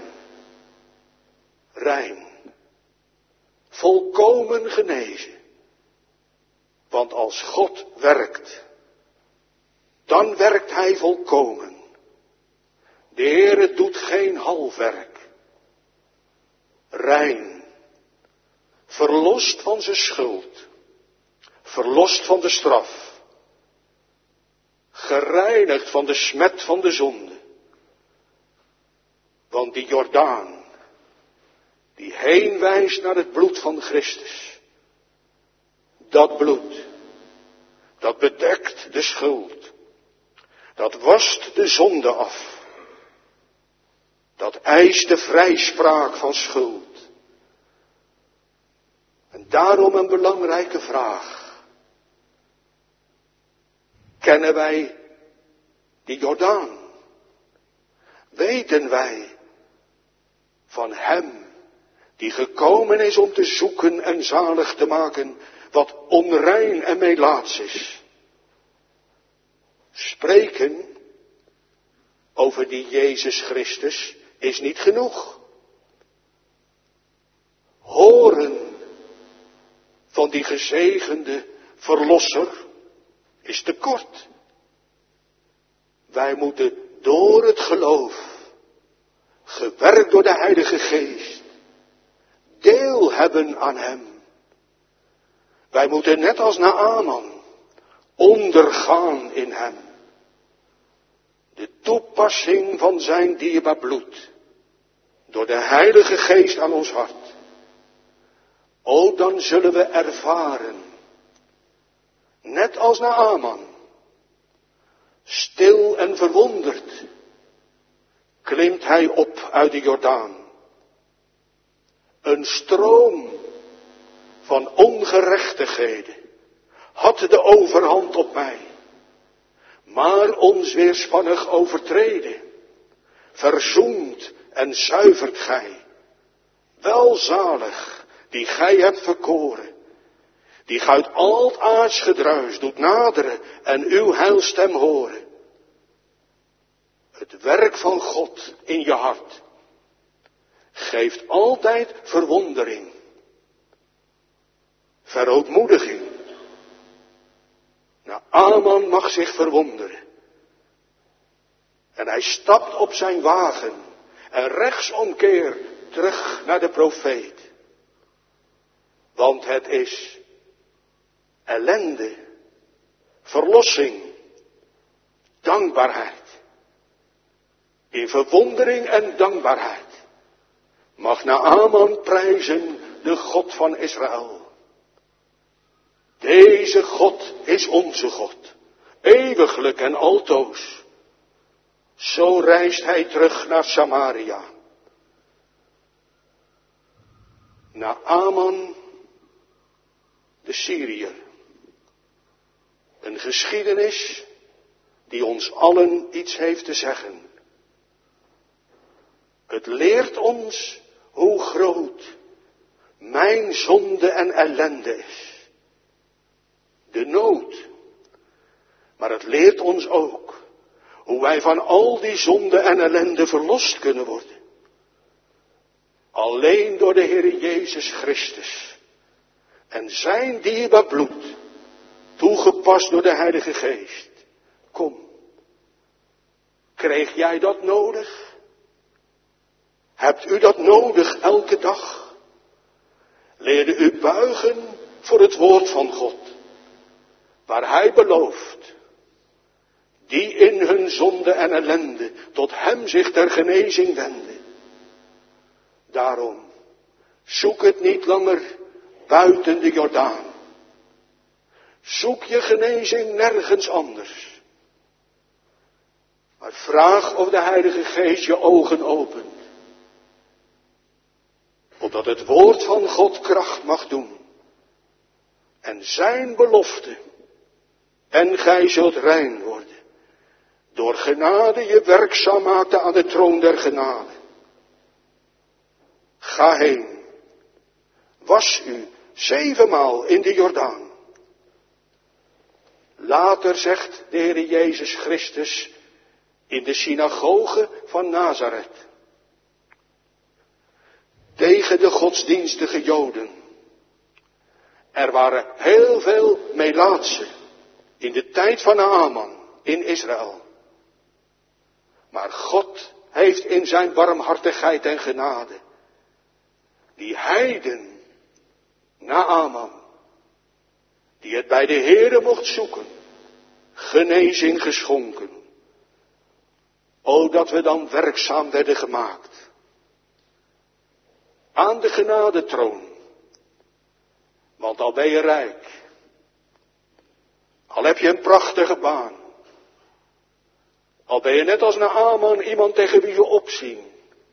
Rein. Volkomen genezen. Want als God werkt, dan werkt hij volkomen. De Heere doet geen halfwerk. Rein. Verlost van zijn schuld. Verlost van de straf. Gereinigd van de smet van de zonde. Want die Jordaan, die heen wijst naar het bloed van Christus. Dat bloed, dat bedekt de schuld. Dat wast de zonde af. Dat eist de vrijspraak van schuld. En daarom een belangrijke vraag. Kennen wij die Jordaan? Weten wij van hem die gekomen is om te zoeken en zalig te maken wat onrein en melaats is? Spreken over die Jezus Christus is niet genoeg. Horen van die gezegende verlosser is te kort. Wij moeten door het geloof, gewerkt door de Heilige Geest, deel hebben aan hem. Wij moeten net als Naaman ondergaan in hem. De toepassing van zijn dierbaar bloed. Door de Heilige Geest aan ons hart. O, dan zullen we ervaren. Net als Naaman. Stil en verwonderd. Klimt hij op uit de Jordaan. Een stroom van ongerechtigheden had de overhand op mij. Maar ons weerspannig overtreden, verzoent en zuivert gij. Welzalig, die gij hebt verkoren, die gij uit al het aards gedruis doet naderen en uw heilstem horen. Het werk van God in je hart geeft altijd verwondering, verootmoediging. Naaman mag zich verwonderen. En hij stapt op zijn wagen en rechtsomkeer terug naar de profeet. Want het is ellende, verlossing, dankbaarheid. In verwondering en dankbaarheid mag Naaman prijzen de God van Israël. Deze God is onze God, eeuwiglijk en altoos. Zo reist hij terug naar Samaria. Naar Aman, de Syriër. Een geschiedenis die ons allen iets heeft te zeggen. Het leert ons hoe groot mijn zonde en ellende is. De nood. Maar het leert ons ook hoe wij van al die zonde en ellende verlost kunnen worden. Alleen door de Heer Jezus Christus en zijn dierbaar bloed, toegepast door de Heilige Geest. Kom, kreeg jij dat nodig? Hebt u dat nodig elke dag? Leerde u buigen voor het woord van God, waar hij belooft, die in hun zonde en ellende tot hem zich ter genezing wenden. Daarom, zoek het niet langer buiten de Jordaan. Zoek je genezing nergens anders. Maar vraag of de Heilige Geest je ogen opent. Opdat het woord van God kracht mag doen. En zijn belofte. En gij zult rein worden. Door genade je werkzaam maakte aan de troon der genade. Ga heen. Was u zevenmaal in de Jordaan. Later zegt de Heer Jezus Christus in de synagoge van Nazareth. Tegen de godsdienstige Joden. Er waren heel veel Melaatsen in de tijd van Naaman in Israël. Maar God heeft in zijn barmhartigheid en genade die heiden, Naaman, die het bij de Heere mocht zoeken, genezing geschonken. O, dat we dan werkzaam werden gemaakt. Aan de genadetroon. Want al ben je rijk. Al heb je een prachtige baan. Al ben je net als Naaman iemand tegen wie je opzien.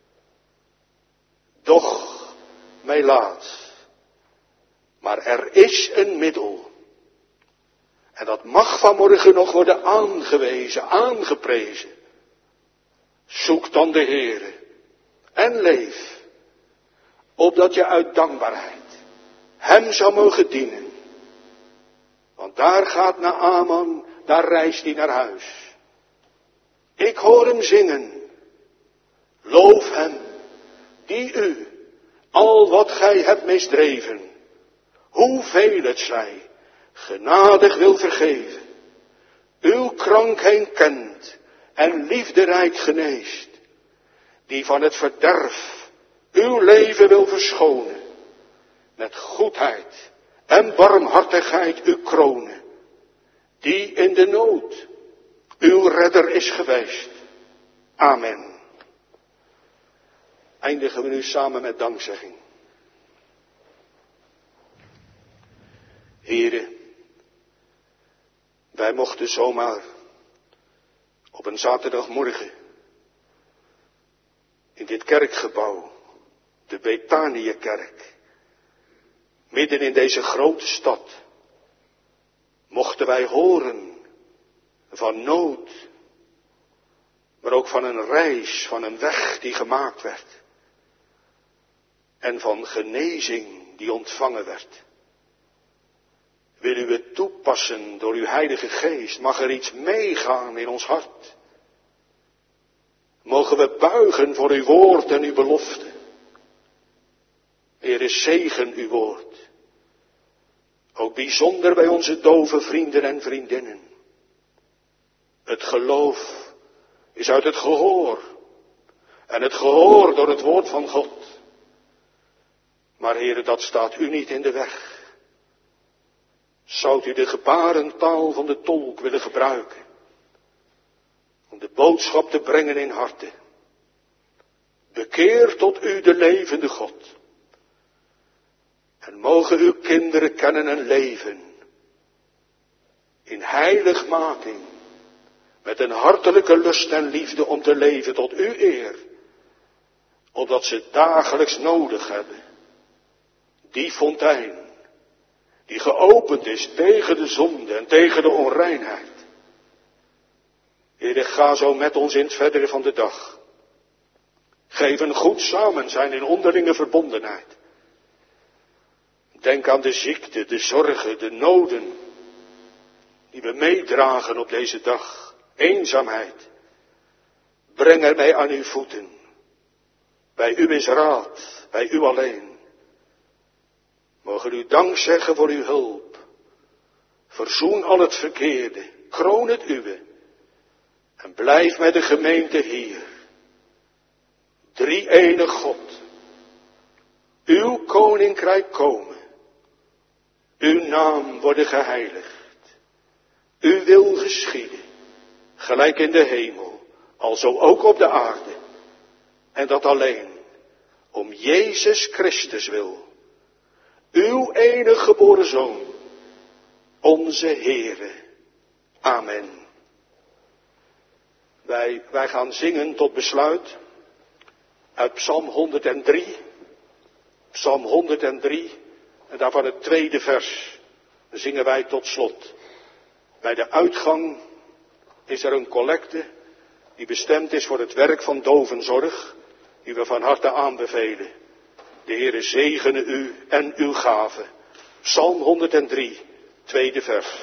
Doch, melaats. Maar er is een middel. En dat mag vanmorgen nog worden aangewezen, aangeprezen. Zoek dan de Heere. En leef. Opdat je uit dankbaarheid hem zou mogen dienen. Want daar gaat Naaman, daar reist hij naar huis. Ik hoor hem zingen. Loof hem, die u, al wat gij hebt misdreven, hoeveel het zij, genadig wil vergeven. Uw krankheid kent en liefderijk geneest, die van het verderf uw leven wil verschonen, met goedheid en barmhartigheid u kronen, die in de nood uw redder is geweest. Amen. Eindigen we nu samen met dankzegging. Here, wij mochten zomaar op een zaterdagmorgen in dit kerkgebouw, de Betaniëkerk, midden in deze grote stad, mochten wij horen van nood, maar ook van een reis, van een weg die gemaakt werd. En van genezing die ontvangen werd. Wil u het toepassen door uw Heilige Geest? Mag er iets meegaan in ons hart? Mogen we buigen voor uw woord en uw belofte? Heere, zegen uw woord. Ook bijzonder bij onze dove vrienden en vriendinnen. Het geloof is uit het gehoor. En het gehoor door het woord van God. Maar Heere, dat staat u niet in de weg. Zoudt u de gebarentaal van de tolk willen gebruiken? Om de boodschap te brengen in harten. Bekeer tot u de levende God. En mogen uw kinderen kennen en leven in heiligmaking, met een hartelijke lust en liefde om te leven tot uw eer, omdat ze het dagelijks nodig hebben. Die fontein, die geopend is tegen de zonde en tegen de onreinheid. Heer, ga zo met ons in het verdere van de dag. Geef een goed samen zijn in onderlinge verbondenheid. Denk aan de ziekte, de zorgen, de noden, die we meedragen op deze dag. Eenzaamheid. Breng er mij aan uw voeten. Bij u is raad, bij u alleen. Mogen u dank zeggen voor uw hulp. Verzoen al het verkeerde, kroon het uwe. En blijf met de gemeente hier. Drie-enig God. Uw koninkrijk komen. Uw naam worden geheiligd. Uw wil geschieden. Gelijk in de hemel, alzo ook op de aarde. En dat alleen om Jezus Christus wil. Uw enige geboren Zoon, onze Heere. Amen. Wij, wij gaan zingen tot besluit uit Psalm honderddrie. Psalm honderddrie en daarvan het tweede vers zingen wij tot slot. Bij de uitgang is er een collecte die bestemd is voor het werk van dovenzorg, die we van harte aanbevelen. De Heere zegene u en uw gave. Psalm honderddrie, tweede vers.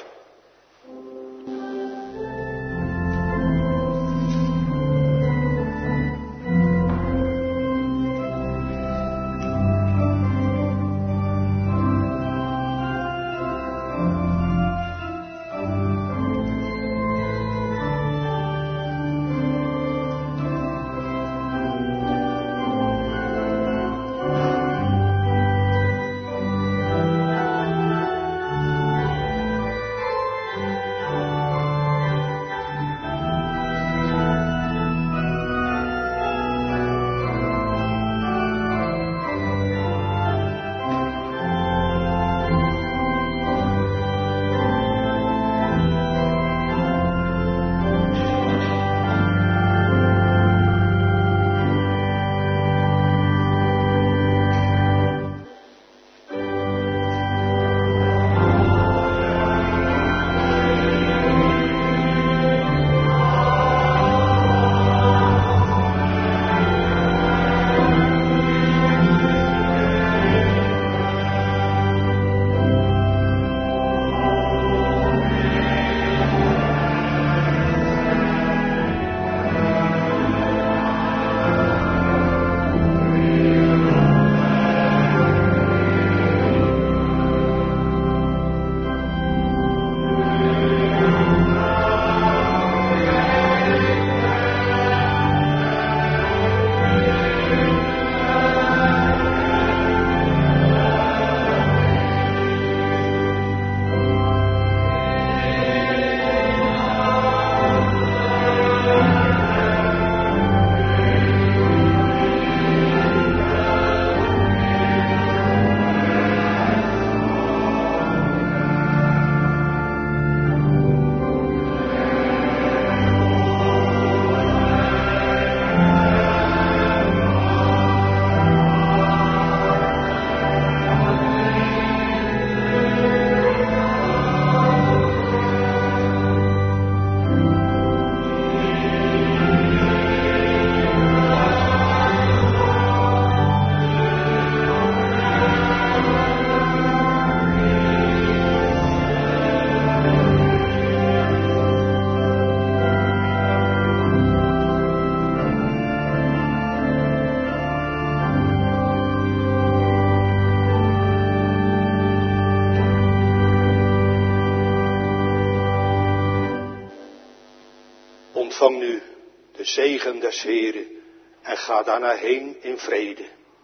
Ontvang nu de zegen des Heeren en ga daarna heen in vrede.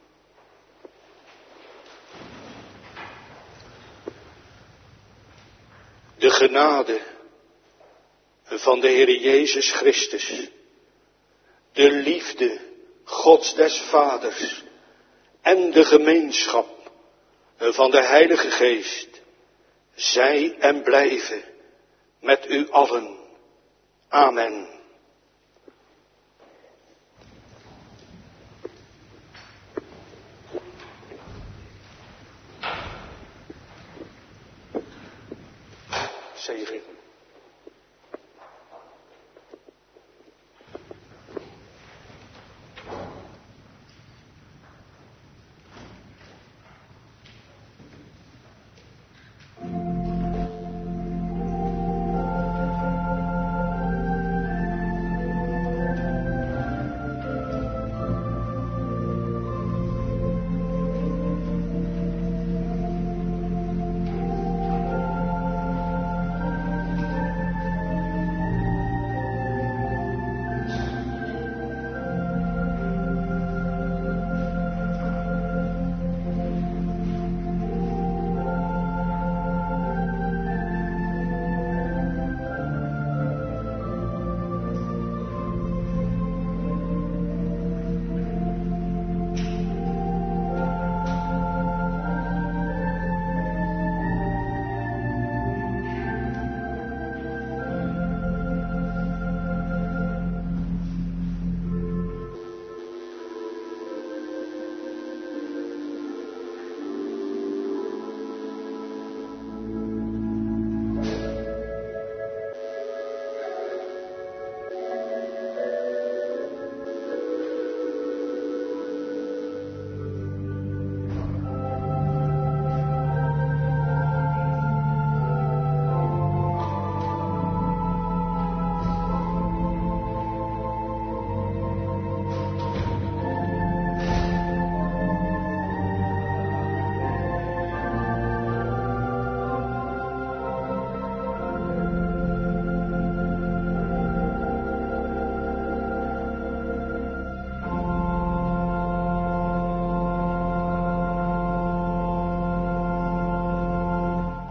De genade van de Heere Jezus Christus, de liefde Gods des Vaders en de gemeenschap van de Heilige Geest, zij en blijven met u allen. Amen. Zegen.